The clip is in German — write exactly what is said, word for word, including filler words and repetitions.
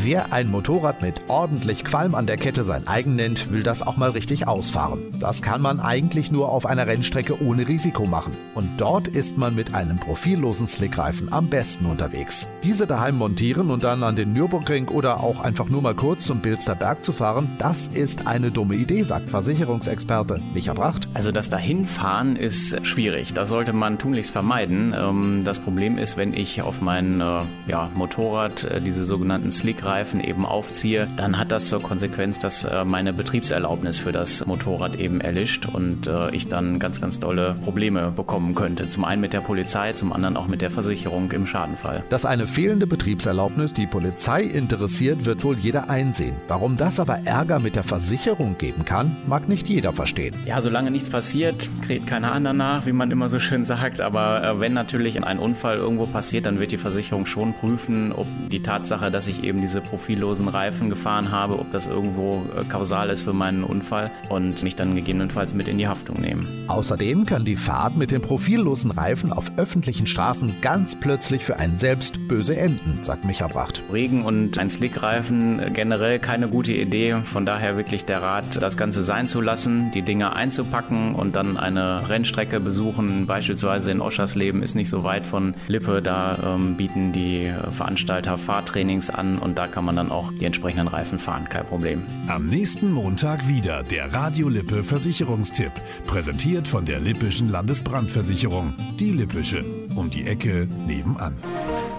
Wer ein Motorrad mit ordentlich Qualm an der Kette sein eigen nennt, will das auch mal richtig ausfahren. Das kann man eigentlich nur auf einer Rennstrecke ohne Risiko machen. Und dort ist man mit einem profillosen Slickreifen am besten unterwegs. Diese daheim montieren und dann an den Nürburgring oder auch einfach nur mal kurz zum Bilster Berg zu fahren, das ist eine dumme Idee, sagt Versicherungsexperte Micha Bracht. Also das Dahinfahren ist schwierig. Das sollte man tunlichst vermeiden. Das Problem ist, wenn ich auf mein ja, Motorrad diese sogenannten Slickreifen eben aufziehe, dann hat das zur Konsequenz, dass meine Betriebserlaubnis für das Motorrad eben erlischt und ich dann ganz, ganz dolle Probleme bekommen könnte. Zum einen mit der Polizei, zum anderen auch mit der Versicherung im Schadenfall. Dass eine fehlende Betriebserlaubnis die Polizei interessiert, wird wohl jeder einsehen. Warum das aber Ärger mit der Versicherung geben kann, mag nicht jeder verstehen. Ja, solange nichts passiert, kräht keiner an danach, wie man immer so schön sagt. Aber äh, wenn natürlich ein Unfall irgendwo passiert, dann wird die Versicherung schon prüfen, ob die Tatsache, dass ich eben diese profillosen Reifen gefahren habe, ob das irgendwo äh, kausal ist für meinen Unfall und mich dann gegebenenfalls mit in die Haftung nehmen. Außerdem kann die Fahrt mit den profillosen Reifen auf öffentlichen Straßen ganz plötzlich für einen selbst böse enden, sagt Micha Bracht. Regen und ein Slickreifen generell keine gute Idee. Von daher wirklich der Rat, das Ganze sein zu lassen, die Dinger einzupacken und dann eine Rennstrecke besuchen. Beispielsweise in Oschersleben ist nicht so weit von Lippe. Da ähm, bieten die Veranstalter Fahrtrainings an und da kann man dann auch die entsprechenden Reifen fahren. Kein Problem. Am nächsten Montag wieder der Radio Lippe Versicherungstipp. Präsentiert von der Lippischen Landesbrandversicherung. Die Lippische. Um die Ecke nebenan.